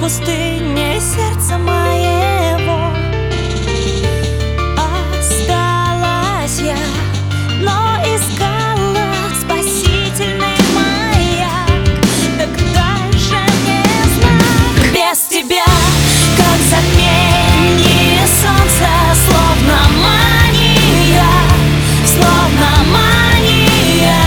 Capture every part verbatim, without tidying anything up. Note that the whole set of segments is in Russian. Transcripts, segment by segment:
пустыне сердца моего. Осталась я, но искала спасительный маяк. Так дальше не знаю. Без тебя, как затмение солнца, словно мания, словно мания.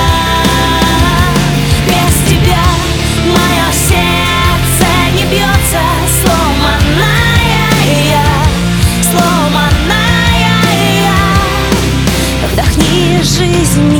Без тебя мое сердце не бьется, сломанная я, сломанная я. Вдохни жизнь.